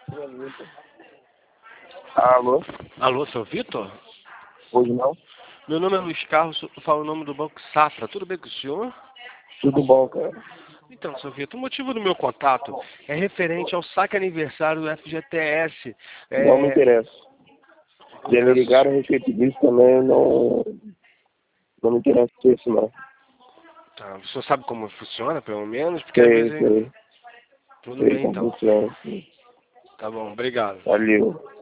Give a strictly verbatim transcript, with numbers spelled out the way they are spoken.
Alô? Alô, seu Vitor? Hoje não? Meu nome é Luiz Carlos, eu falo o nome do Banco Safra. Tudo bem com o senhor? Tudo bom, cara? Então, seu Vitor, o motivo do meu contato é referente ao saque aniversário do F G T S. É... Não me interessa. Já me ligaram a respeito disso também, eu não, não me interessa por isso, não. Tá, o senhor sabe como funciona, pelo menos? Porque às Sei, vezes... sei. Tudo Sei bem, como então. funciona. Tá bom, obrigado. Valeu.